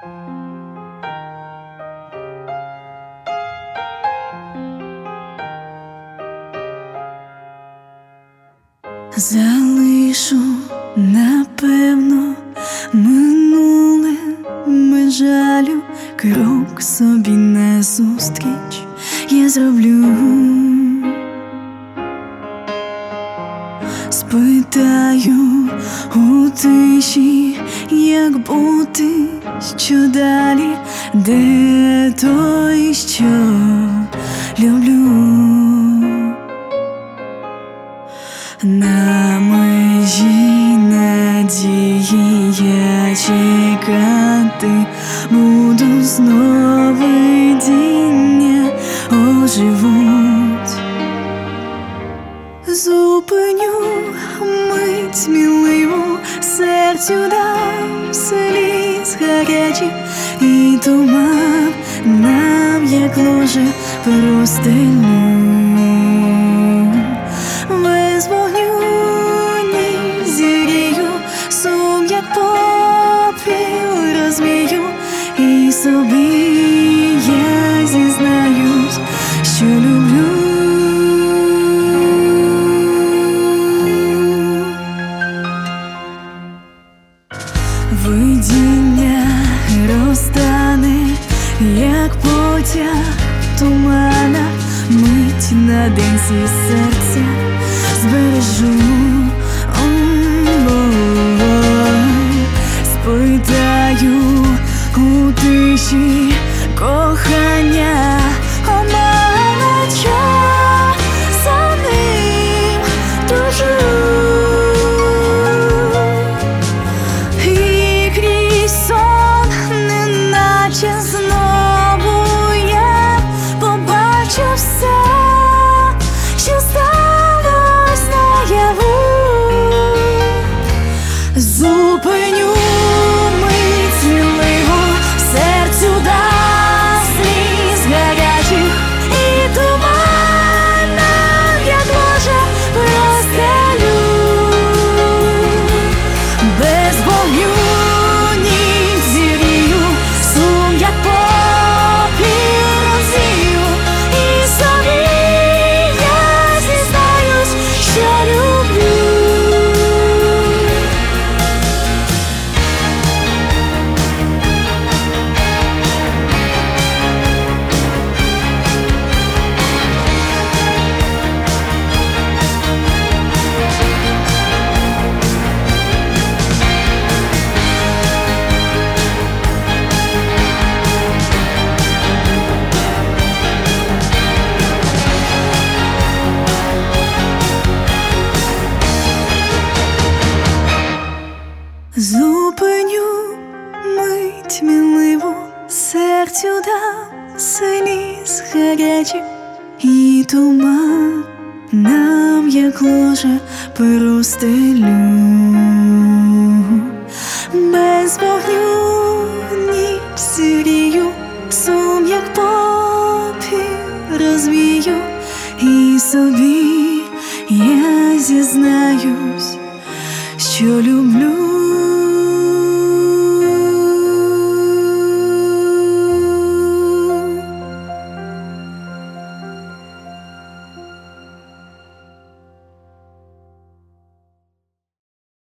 Залишу, напевно, минуле без жалю, крок собі назустріч я зроблю. Спитаю у тиші, як бути, що далі, де той, що люблю. На межі надії я чекати буду, знову видіння оживуть. Зупиню мить сміливу, серцю дам сліз гарячих, і туман нам, як ложе, простелю. Без вогню ні зігрію, сум, як попіл, розвію, і собі я зізнаюсь, що люблю. Видіння розтане, як потяг тумана, мить на день всі серця збережу. Спитаю у тиші кохання, у мене час, за ним тужу. І крізь сон, неначе знову я побачу все, що сталось наяву. Зупиню мить сміливу, серцю дам сліз гарячих, і туман нам, як ложе, простелю. Без вогню ні зігрію, сум, як попіл, розвію, і собі я зізнаюсь, що люблю. Зупиню мить мінливу, серцю дам сліз гарячих, і туман нам, як ложе, простелю. Без вогню ніч сірію, сум, як попіл, розвію, і собі я зізнаюсь, що люблю.